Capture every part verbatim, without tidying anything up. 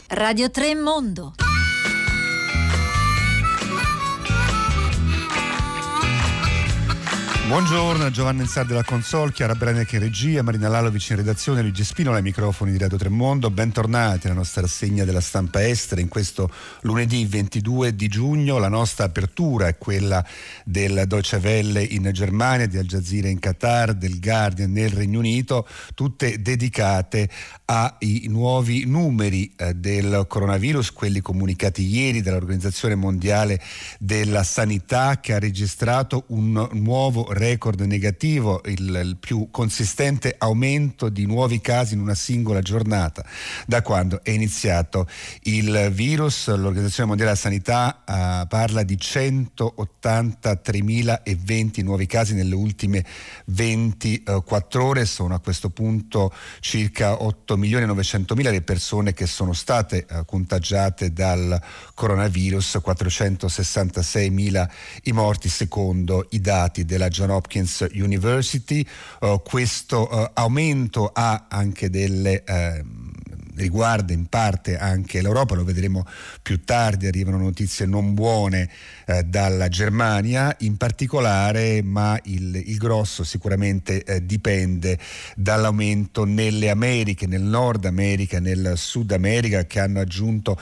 Radio tre Mondo. Buongiorno, Giovanni Insardi alla console, Chiara Braneca in regia, Marina Lalovic in redazione, Luigi Spinola ai microfoni di Radio tre Mondo. Bentornati alla nostra rassegna della stampa estera in questo lunedì ventidue di giugno. La nostra apertura è quella del Deutsche Welle in Germania, di Al Jazeera in Qatar, del Guardian nel Regno Unito, tutte dedicate ai nuovi numeri eh, del coronavirus, quelli comunicati ieri dall'Organizzazione Mondiale della Sanità, che ha registrato un nuovo record negativo, il, il più consistente aumento di nuovi casi in una singola giornata da quando è iniziato il virus. L'Organizzazione Mondiale della Sanità uh, parla di centottantatremilaventi nuovi casi nelle ultime ventiquattro ore. Sono a questo punto circa otto milioni e novecentomila le persone che sono state uh, contagiate dal coronavirus, quattrocentosessantaseimila i morti secondo i dati della Johns Hopkins University. Uh, questo uh, aumento ha anche delle uh, riguarda in parte anche l'Europa, lo vedremo più tardi. Arrivano notizie non buone eh, dalla Germania in particolare, ma il, il grosso sicuramente eh, dipende dall'aumento nelle Americhe, nel Nord America, nel Sud America, che hanno aggiunto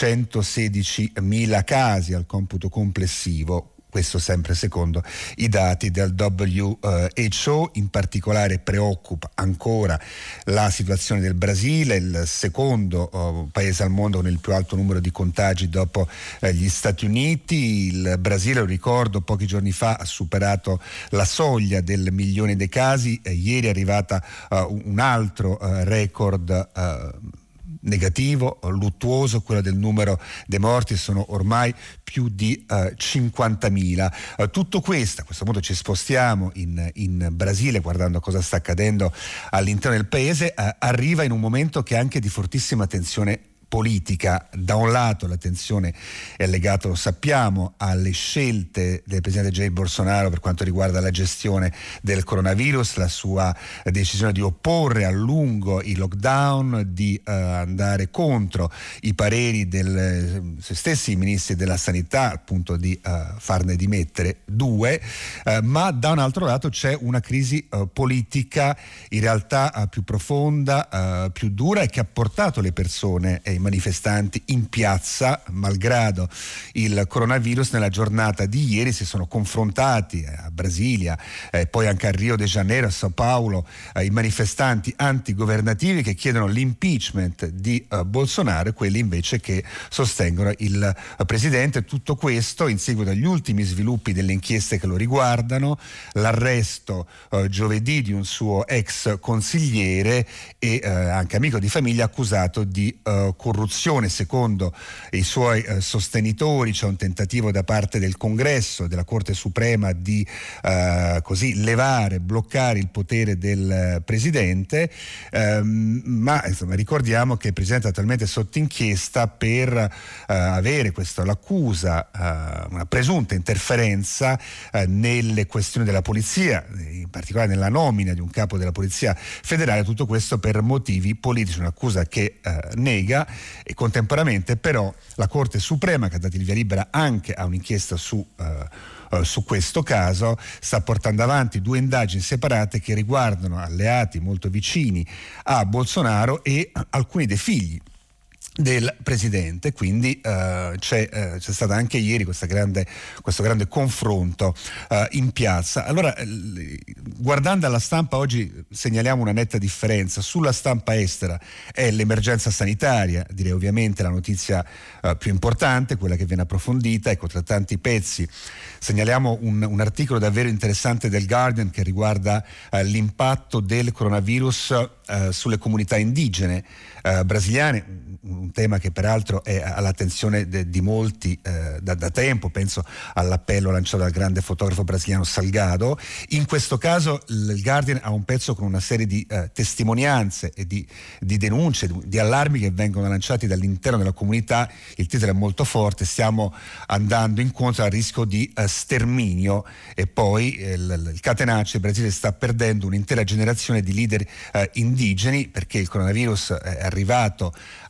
centosedicimila casi al computo complessivo. Questo sempre secondo i dati del W H O. In particolare preoccupa ancora la situazione del Brasile, il secondo uh, paese al mondo con il più alto numero di contagi dopo uh, gli Stati Uniti. Il Brasile, lo ricordo, pochi giorni fa ha superato la soglia del milione dei casi. Eh, ieri è arrivata uh, un altro uh, record uh, negativo, luttuoso, quello del numero dei morti. Sono ormai più di uh, cinquantamila. Uh, tutto questo, a questo punto ci spostiamo in, in Brasile, guardando cosa sta accadendo all'interno del paese, uh, arriva in un momento che è anche di fortissima tensione politica. Da un lato la tensione è legata, lo sappiamo, alle scelte del presidente Jair Bolsonaro per quanto riguarda la gestione del coronavirus, la sua decisione di opporre a lungo i lockdown, di uh, andare contro i pareri dei suoi stessi ministri della sanità, al punto di uh, farne dimettere due, uh, ma da un altro lato c'è una crisi uh, politica in realtà uh, più profonda, uh, più dura, e che ha portato le persone e manifestanti in piazza. Malgrado il coronavirus, nella giornata di ieri si sono confrontati a Brasilia e eh, poi anche a Rio de Janeiro, a Sao Paulo, eh, i manifestanti antigovernativi che chiedono l'impeachment di eh, Bolsonaro e quelli invece che sostengono il eh, presidente. Tutto questo in seguito agli ultimi sviluppi delle inchieste che lo riguardano, l'arresto eh, giovedì di un suo ex consigliere e eh, anche amico di famiglia accusato di eh, corruzione. Secondo i suoi eh, sostenitori c'è un tentativo da parte del Congresso, della Corte Suprema, di eh, così levare, bloccare il potere del eh, Presidente, ehm, ma insomma ricordiamo che il Presidente è attualmente sotto inchiesta per eh, avere questa, l'accusa, eh, una presunta interferenza eh, nelle questioni della polizia, in particolare nella nomina di un capo della Polizia Federale. Tutto questo per motivi politici, un'accusa che eh, nega. E contemporaneamente però la Corte Suprema, che ha dato il via libera anche a un'inchiesta su, uh, uh, su questo caso, sta portando avanti due indagini separate che riguardano alleati molto vicini a Bolsonaro e alcuni dei figli del presidente. Quindi uh, c'è, uh, c'è stato anche ieri questa grande, questo grande confronto uh, in piazza. Allora, l- guardando alla stampa oggi segnaliamo una netta differenza. Sulla stampa estera è l'emergenza sanitaria, direi ovviamente la notizia uh, più importante, quella che viene approfondita. Ecco, tra tanti pezzi segnaliamo un, un articolo davvero interessante del Guardian che riguarda uh, l'impatto del coronavirus uh, sulle comunità indigene uh, brasiliane, un tema che peraltro è all'attenzione de, di molti eh, da, da tempo. Penso all'appello lanciato dal grande fotografo brasiliano Salgado. In questo caso il Guardian ha un pezzo con una serie di eh, testimonianze e di, di denunce, di, di allarmi che vengono lanciati dall'interno della comunità. Il titolo è molto forte: stiamo andando incontro al rischio di eh, sterminio. E poi eh, il, il catenaccio, il Brasile sta perdendo un'intera generazione di leader eh, indigeni, perché il coronavirus è arrivato anche in questo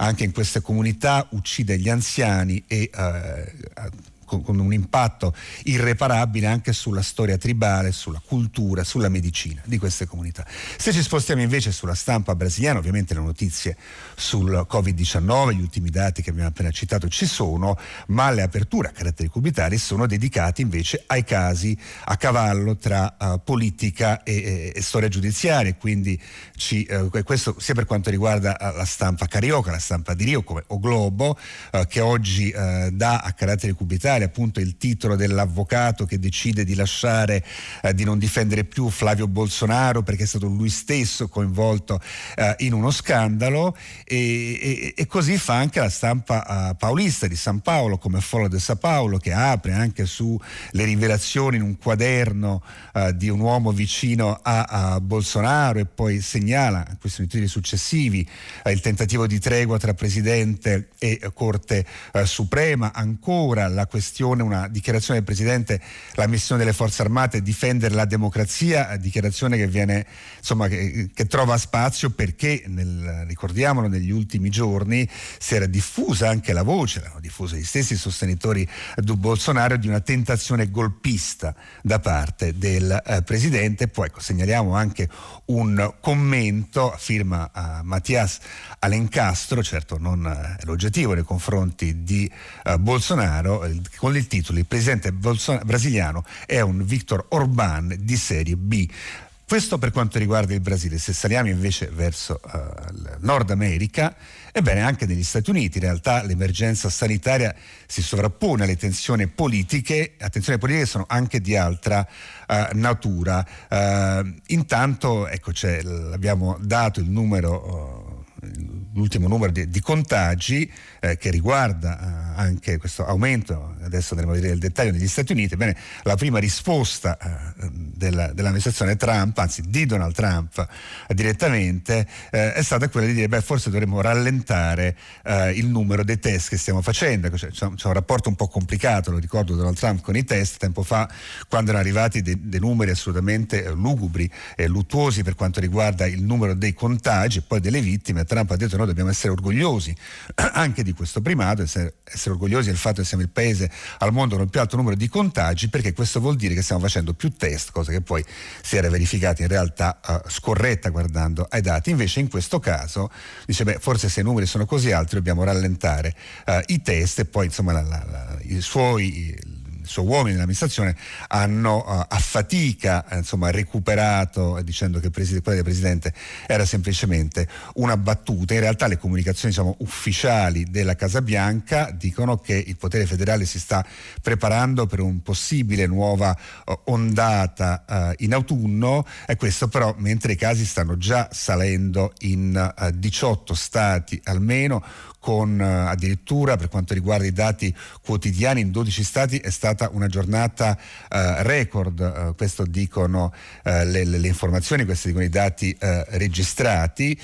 queste comunità, uccide gli anziani e eh, con un impatto irreparabile anche sulla storia tribale, sulla cultura, sulla medicina di queste comunità. Se ci spostiamo invece sulla stampa brasiliana, ovviamente le notizie sul covid diciannove, gli ultimi dati che abbiamo appena citato ci sono, ma le aperture a caratteri cubitali sono dedicate invece ai casi a cavallo tra uh, politica e, e, e storia giudiziaria, quindi ci, uh, questo sia per quanto riguarda uh, la stampa carioca, la stampa di Rio come O Globo, uh, che oggi uh, dà a caratteri cubitali appunto il titolo dell'avvocato che decide di lasciare, eh, di non difendere più Flavio Bolsonaro perché è stato lui stesso coinvolto eh, in uno scandalo, e, e, e così fa anche la stampa eh, paulista di San Paolo come Folha de São Paulo, che apre anche sulle rivelazioni in un quaderno eh, di un uomo vicino a, a Bolsonaro, e poi segnala in questi titoli successivi eh, il tentativo di tregua tra Presidente e eh, Corte eh, Suprema, ancora la questione, una dichiarazione del Presidente, la missione delle Forze Armate è difendere la democrazia, dichiarazione che viene, insomma, che, che trova spazio perché nel, ricordiamolo, negli ultimi giorni si era diffusa anche la voce, l'hanno diffusa gli stessi sostenitori di Bolsonaro, di una tentazione golpista da parte del eh, Presidente. Poi ecco, segnaliamo anche un commento a firma a Matias Alencastro, certo non eh, l'oggettivo nei confronti di eh, Bolsonaro, eh, con il titolo "Il presidente Bolson- brasiliano è un Viktor Orbán di serie B". Questo per quanto riguarda il Brasile. Se saliamo invece verso uh, il Nord America, ebbene anche negli Stati Uniti in realtà l'emergenza sanitaria si sovrappone alle tensioni politiche, attenzioni politiche che sono anche di altra uh, natura. Uh, intanto ecco, c'è, abbiamo dato il numero, uh, l'ultimo numero di, di contagi eh, che riguarda uh, anche questo aumento, adesso andremo a vedere il dettaglio negli Stati Uniti. Bene, la prima risposta uh, della, dell'amministrazione Trump, anzi di Donald Trump uh, direttamente, uh, è stata quella di dire beh forse dovremmo rallentare uh, il numero dei test che stiamo facendo. C'è, c'è, un, c'è un rapporto un po' complicato, lo ricordo, Donald Trump con i test tempo fa, quando erano arrivati dei, dei numeri assolutamente uh, lugubri e luttuosi per quanto riguarda il numero dei contagi e poi delle vittime. Trump ha detto noi dobbiamo essere orgogliosi anche di questo primato, essere, essere orgogliosi del fatto che siamo il paese al mondo con il più alto numero di contagi, perché questo vuol dire che stiamo facendo più test, cosa che poi si era verificata in realtà uh, scorretta guardando ai dati. Invece in questo caso dice beh forse se i numeri sono così alti dobbiamo rallentare uh, i test, e poi insomma la, la, la, i suoi i suoi uomini nell'amministrazione hanno uh, a fatica uh, insomma recuperato, uh, dicendo che il presidente, quella del Presidente era semplicemente una battuta. In realtà le comunicazioni diciamo, ufficiali della Casa Bianca dicono che il potere federale si sta preparando per un possibile nuova uh, ondata uh, in autunno, e questo però mentre i casi stanno già salendo in uh, diciotto stati almeno, con uh, addirittura per quanto riguarda i dati quotidiani in dodici stati è stata una giornata uh, record, uh, questo dicono uh, le, le, le informazioni, questi dicono i dati uh, registrati,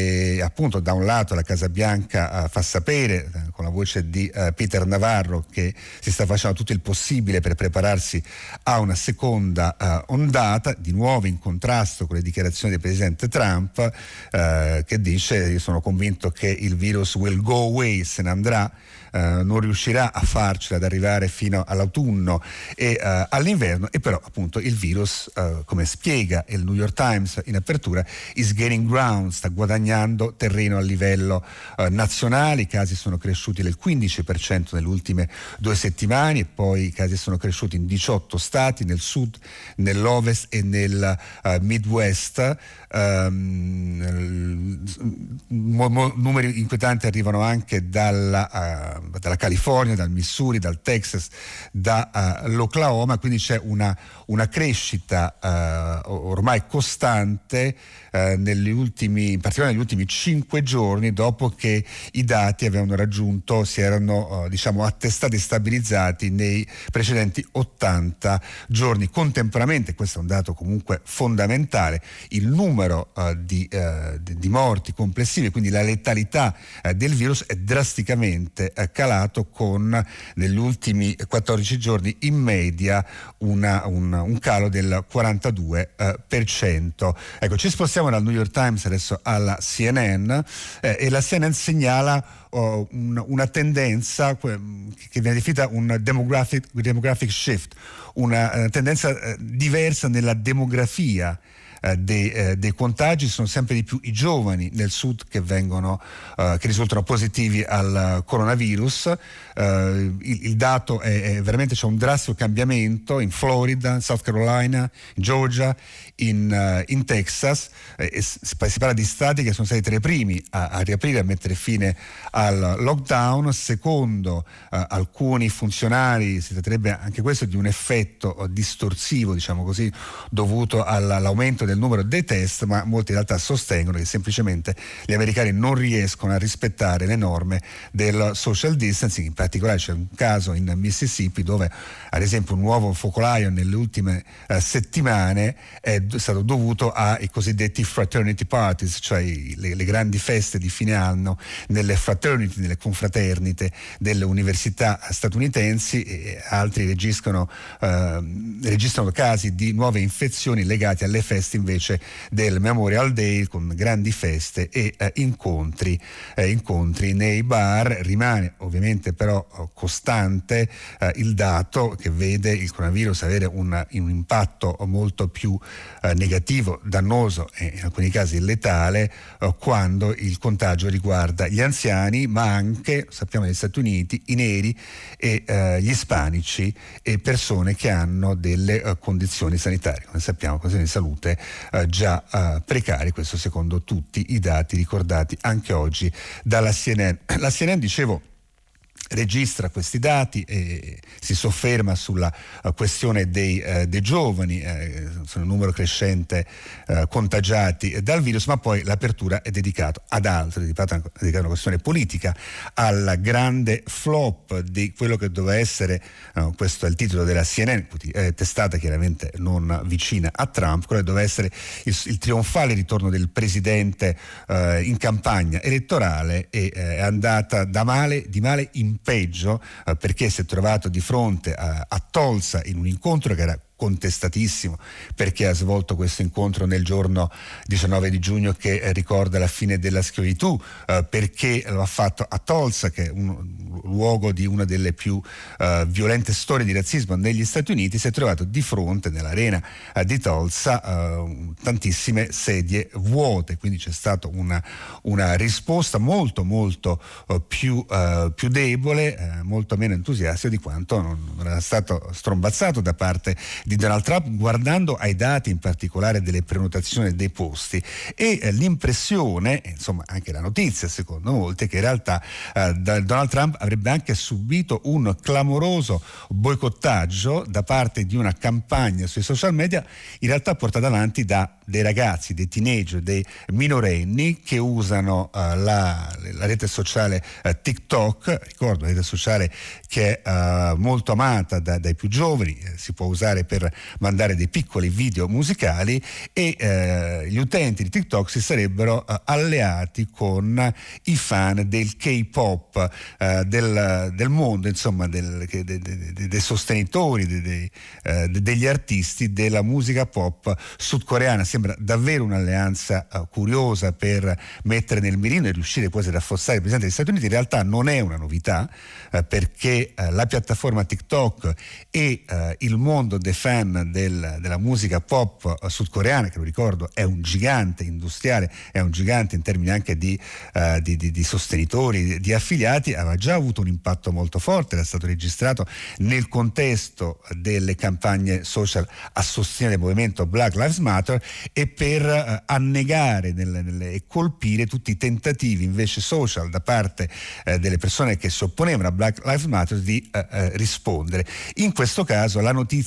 e appunto da un lato la Casa Bianca uh, fa sapere uh, con la voce di uh, Peter Navarro che si sta facendo tutto il possibile per prepararsi a una seconda uh, ondata, di nuovo in contrasto con le dichiarazioni del Presidente Trump uh, che dice io sono convinto che il virus will go away, se ne andrà, uh, non riuscirà a farcela ad arrivare fino all'autunno e uh, all'inverno, e però appunto il virus, uh, come spiega il New York Times in apertura, is gaining ground, sta guadagnando terreno a livello uh, nazionale. I casi sono cresciuti del quindici per cento nelle ultime due settimane, e poi i casi sono cresciuti in diciotto stati, nel sud, nell'ovest e nel uh, Midwest. Um, mo, mo, numeri inquietanti arrivano anche dalla, uh, dalla California, dal Missouri, dal Texas, dall'Oklahoma, uh, quindi c'è una, una crescita uh, ormai costante uh, negli ultimi, in particolare negli ultimi cinque giorni, dopo che i dati avevano raggiunto, si erano uh, diciamo attestati e stabilizzati nei precedenti ottanta giorni. Contemporaneamente, questo è un dato comunque fondamentale, il numero Uh, di, uh, di, di morti complessive, quindi la letalità uh, del virus è drasticamente uh, calato, con negli ultimi quattordici quindici giorni in media una, un, un calo del quarantadue per cento. Ecco, ci spostiamo dal New York Times adesso alla C N N eh, e la C N N segnala oh, un, una tendenza che viene definita un demographic, demographic shift, una, una tendenza eh, diversa nella demografia Dei, eh, dei contagi. Sono sempre di più i giovani nel sud che vengono eh, che risultano positivi al coronavirus. Eh, il, il dato è, è veramente, c'è un drastico cambiamento in Florida, South Carolina, in Georgia, in, uh, in Texas. Eh, si, si parla di stati che sono stati tra i primi a, a riaprire, a mettere fine al lockdown. Secondo uh, alcuni funzionari si tratterebbe anche questo di un effetto uh, distorsivo, diciamo così, dovuto all'aumento del numero dei test, ma molti in realtà sostengono che semplicemente gli americani non riescono a rispettare le norme del social distancing. In particolare c'è un caso in Mississippi dove ad esempio un nuovo focolaio nelle ultime eh, settimane è stato dovuto ai cosiddetti fraternity parties, cioè le, le grandi feste di fine anno nelle fraternity, nelle confraternite delle università statunitensi, e altri registrano, eh, registrano casi di nuove infezioni legate alle feste invece del Memorial Day, con grandi feste e eh, incontri, eh, incontri nei bar. Rimane ovviamente però costante eh, il dato che vede il coronavirus avere un, un impatto molto più eh, negativo, dannoso e in alcuni casi letale eh, quando il contagio riguarda gli anziani, ma anche, sappiamo negli Stati Uniti, i neri e eh, gli ispanici e persone che hanno delle eh, condizioni sanitarie, come sappiamo, condizioni di salute eh, già eh, precarie, questo secondo tutti i dati ricordati anche oggi dalla C N N. La C N N, dicevo, registra questi dati e si sofferma sulla uh, questione dei, uh, dei giovani, eh, sono un numero crescente uh, contagiati dal virus, ma poi l'apertura è dedicata ad altro, è dedicata a una questione politica, al grande flop di quello che doveva essere, uh, questo è il titolo della C N N, eh, testata chiaramente non vicina a Trump, quello che doveva essere il, il trionfale ritorno del presidente uh, in campagna elettorale, e uh, è andata da male, di male in peggio, eh, perché si è trovato di fronte a, a Tulsa in un incontro che era contestatissimo, perché ha svolto questo incontro nel giorno diciannove di giugno che eh, ricorda la fine della schiavitù, eh, perché lo ha fatto a Tulsa, che è un luogo di una delle più eh, violente storie di razzismo negli Stati Uniti. Si è trovato di fronte nell'arena eh, di Tulsa eh, tantissime sedie vuote, quindi c'è stata una, una risposta molto molto eh, più, eh, più debole, eh, molto meno entusiastica di quanto non, non era stato strombazzato da parte di Donald Trump, guardando ai dati in particolare delle prenotazioni dei posti, e eh, l'impressione, insomma anche la notizia secondo molti, è che in realtà eh, Donald Trump avrebbe anche subito un clamoroso boicottaggio da parte di una campagna sui social media, in realtà portata avanti da dei ragazzi, dei teenager, dei minorenni che usano uh, la, la rete sociale uh, TikTok. Ricordo una rete sociale che è uh, molto amata da, dai più giovani, eh, si può usare per mandare dei piccoli video musicali, e eh, gli utenti di TikTok si sarebbero uh, alleati con i fan del K-pop, uh, del, del mondo, insomma del, de, de, de, dei sostenitori, de, de, uh, de, degli artisti della musica pop sudcoreana. Sembra davvero un'alleanza uh, curiosa per mettere nel mirino e riuscire quasi ad affossare il presidente degli Stati Uniti. In realtà non è una novità, uh, perché uh, la piattaforma TikTok e uh, il mondo dei fan del, della musica pop uh, sudcoreana, che lo ricordo è un gigante industriale, è un gigante in termini anche di, uh, di, di, di sostenitori, di, di affiliati, aveva già avuto un impatto molto forte, era stato registrato nel contesto delle campagne social a sostegno del movimento Black Lives Matter, e per uh, annegare nelle, nelle, e colpire tutti i tentativi invece social da parte uh, delle persone che si opponevano a Black Lives Matter di uh, uh, rispondere. In questo caso la notizia sarebbe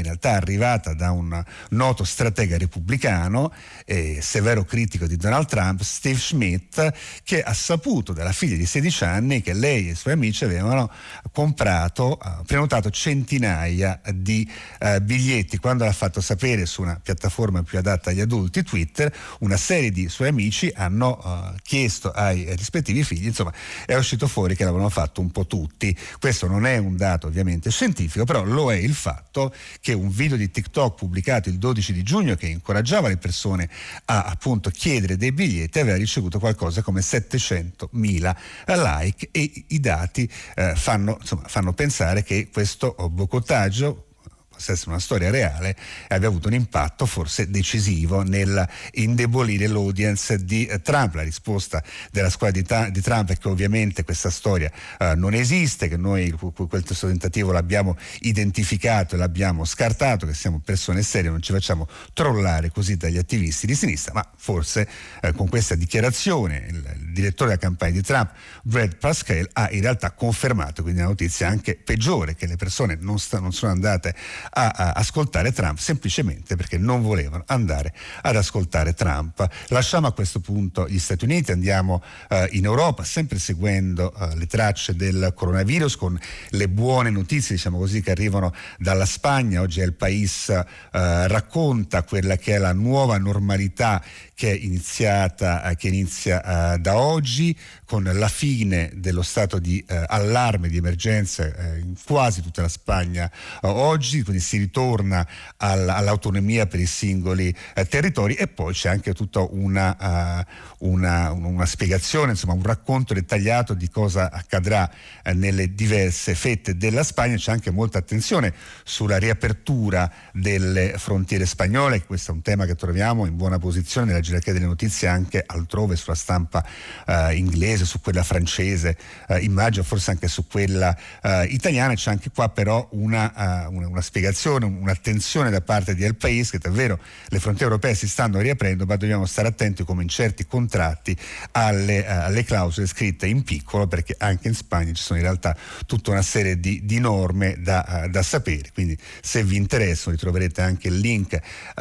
in realtà arrivata da un noto stratega repubblicano e severo critico di Donald Trump, Steve Schmidt, che ha saputo dalla figlia di sedici anni che lei e i suoi amici avevano comprato, uh, prenotato centinaia di uh, biglietti. Quando l'ha fatto sapere su una piattaforma più adatta agli adulti, Twitter, una serie di suoi amici hanno uh, chiesto ai rispettivi figli, insomma è uscito fuori che l'avevano fatto un po' tutti. Questo non è un dato ovviamente scientifico, però lo è il fatto che un video di TikTok pubblicato il dodici di giugno, che incoraggiava le persone a appunto chiedere dei biglietti, aveva ricevuto qualcosa come settecentomila like, e i dati eh, fanno, insomma, fanno pensare che questo boicottaggio possa essere una storia reale e abbia avuto un impatto forse decisivo nel indebolire l'audience di eh, Trump. La risposta della squadra di, ta- di Trump è che ovviamente questa storia eh, non esiste, che noi quel suo tentativo l'abbiamo identificato e l'abbiamo scartato, che siamo persone serie, non ci facciamo trollare così dagli attivisti di sinistra. Ma forse eh, con questa dichiarazione il, il direttore della campagna di Trump, Brad Parscale, ha in realtà confermato, quindi una notizia anche peggiore, che le persone non, sta- non sono andate a, a ascoltare Trump semplicemente perché non volevano andare ad ascoltare Trump. Lasciamo a questo punto gli Stati Uniti, andiamo uh, in Europa, sempre seguendo uh, le tracce del coronavirus, con le buone notizie, diciamo così, che arrivano dalla Spagna. Oggi El País uh, racconta quella che è la nuova normalità che è iniziata, uh, che inizia uh, da oggi, con la fine dello stato di uh, allarme, di emergenza uh, in quasi tutta la Spagna uh, oggi, quindi si ritorna all- all'autonomia per i singoli uh, territori, e poi c'è anche tutta una, uh, una, una spiegazione, insomma un racconto dettagliato di cosa accadrà uh, nelle diverse fette della Spagna. C'è anche molta attenzione sulla riapertura delle frontiere spagnole. Questo è un tema che troviamo in buona posizione nella gerarchia delle notizie anche altrove, sulla stampa uh, inglese, su quella francese, uh, immagino forse anche su quella uh, italiana. C'è anche qua però una, uh, una, una spiegazione, un'attenzione da parte di El País, che davvero le frontiere europee si stanno riaprendo, ma dobbiamo stare attenti come in certi contratti alle, uh, alle clausole scritte in piccolo, perché anche in Spagna ci sono in realtà tutta una serie di, di norme da, uh, da sapere. Quindi se vi interessano ritroverete anche il link uh,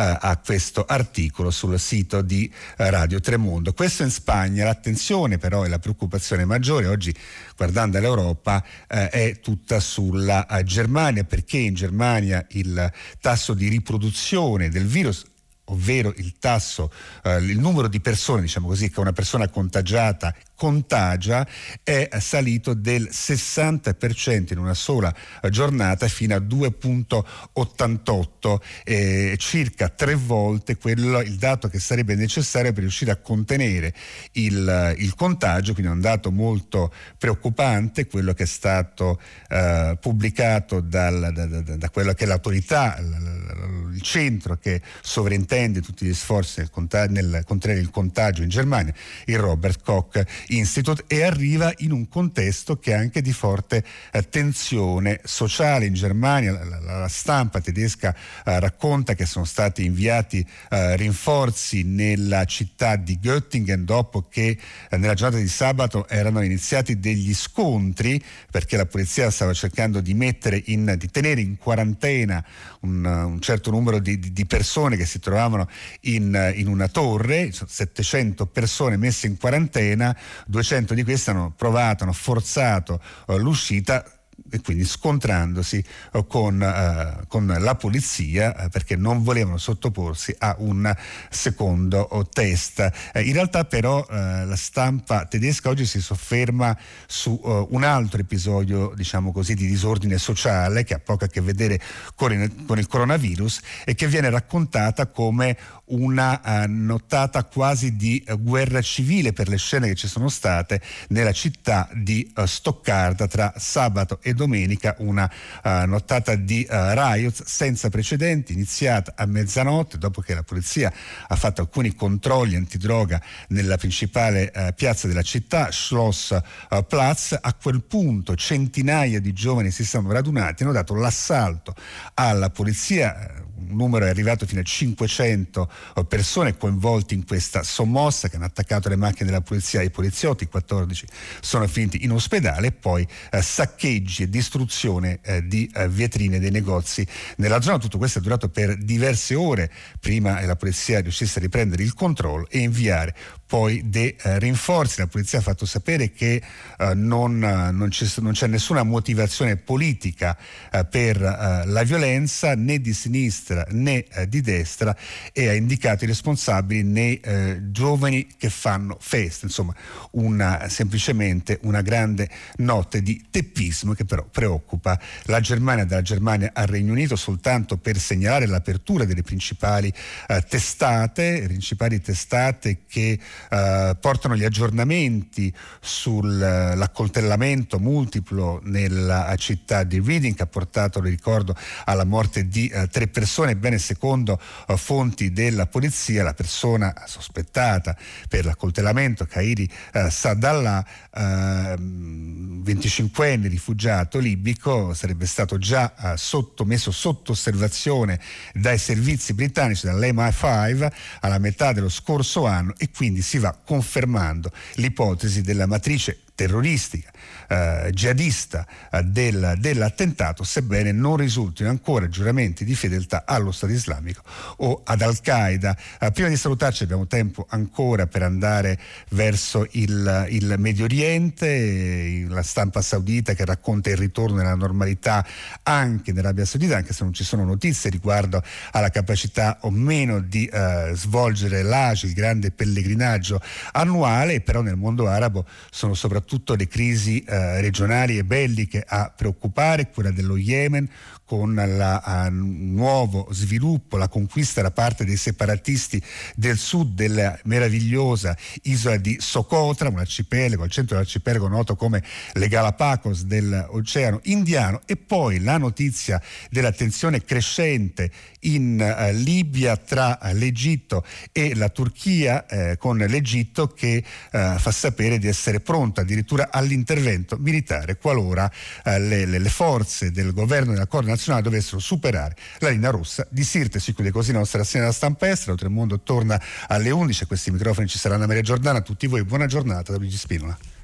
a questo articolo sul sito di uh, Radio Tremondo. Questo in Spagna. L'attenzione però e la preoccupazione maggiore oggi, guardando all'Europa, eh, è tutta sulla uh, Germania, perché in Germania il tasso di riproduzione del virus, ovvero il tasso, eh, il numero di persone, diciamo così, che una persona contagiata contagia, è salito del sessanta per cento in una sola giornata fino a due virgola ottantotto, eh, circa tre volte quello, il dato che sarebbe necessario per riuscire a contenere il, il contagio. Quindi è un dato molto preoccupante quello che è stato eh, pubblicato dal, da, da, da quello che è l'autorità, il, il centro che sovrintende tutti gli sforzi nel, contag- nel contenere il contagio in Germania, il Robert Koch Institute, e arriva in un contesto che è anche di forte eh, tensione sociale in Germania. La, la, la stampa tedesca eh, racconta che sono stati inviati eh, rinforzi nella città di Göttingen dopo che eh, nella giornata di sabato erano iniziati degli scontri, perché la polizia stava cercando di mettere in, di tenere in quarantena un, un certo numero di, di, di persone che si trovavano in, in una torre. Settecento persone messe in quarantena, duecento di queste hanno provato, hanno forzato uh, l'uscita, e quindi scontrandosi uh, con, uh, con la polizia uh, perché non volevano sottoporsi a un secondo uh, test. Uh, in realtà però uh, la stampa tedesca oggi si sofferma su uh, un altro episodio, diciamo così, di disordine sociale che ha poco a che vedere con il, con il coronavirus, e che viene raccontata come una uh, nottata quasi di uh, guerra civile per le scene che ci sono state nella città di uh, Stoccarda tra sabato e domenica, una uh, nottata di uh, riots senza precedenti, iniziata a mezzanotte dopo che la polizia ha fatto alcuni controlli antidroga nella principale uh, piazza della città, Schloss uh, Platz. A quel punto centinaia di giovani si sono radunati, hanno dato l'assalto alla polizia, un numero è arrivato fino a cinquecento persone coinvolte in questa sommossa che hanno attaccato le macchine della polizia e i poliziotti, quattordici sono finiti in ospedale, e poi eh, saccheggi e distruzione eh, di eh, vetrine dei negozi nella zona. Tutto questo è durato per diverse ore prima che la polizia riuscisse a riprendere il controllo e inviare poi dei eh, rinforzi. La polizia ha fatto sapere che eh, non, eh, non, c'è, non c'è nessuna motivazione politica eh, per eh, la violenza, né di sinistra né eh, di destra, e ha indicato i responsabili nei eh, giovani che fanno festa. Insomma, una, semplicemente una grande notte di teppismo che però preoccupa la Germania. Dalla Germania al Regno Unito, soltanto per segnalare l'apertura delle principali eh, testate, principali testate che Uh, portano gli aggiornamenti sull'accoltellamento uh, multiplo nella città di Reading, che ha portato, lo ricordo, alla morte di uh, tre persone. Ebbene, secondo uh, fonti della polizia, la persona sospettata per l'accoltellamento, Khairi uh, Saadallah, uh, venticinquenne rifugiato libico, sarebbe stato già uh, sotto, messo sotto osservazione dai servizi britannici, dall'M I cinque, alla metà dello scorso anno, e quindi si va confermando l'ipotesi della matrice terroristica eh, jihadista eh, del, dell'attentato, sebbene non risultino ancora giuramenti di fedeltà allo Stato Islamico o ad Al-Qaeda. Eh, prima di salutarci abbiamo tempo ancora per andare verso il, il Medio Oriente, la stampa saudita che racconta il ritorno alla normalità anche nell'Arabia Saudita, anche se non ci sono notizie riguardo alla capacità o meno di eh, svolgere l'Hajj, il grande pellegrinaggio annuale. Però nel mondo arabo sono soprattutto tutte le crisi eh, regionali e belliche a preoccupare, quella dello Yemen, con il nuovo sviluppo, la conquista da parte dei separatisti del sud della meravigliosa isola di Socotra, un arcipelago, al centro dell'arcipelago noto come le Galapagos dell'Oceano Indiano, e poi la notizia della tensione crescente in uh, Libia tra uh, l'Egitto e la Turchia, eh, con l'Egitto che uh, fa sapere di essere pronta addirittura all'intervento militare qualora uh, le, le, le forze del governo della Corte nazionale dovessero superare la linea rossa di Sirte. Si chiude così la nostra rassegna della stampa estera. Oltremondo torna alle undici, a questi microfoni ci sarà Anna Maria Giordana. A tutti voi buona giornata da Luigi Spinola.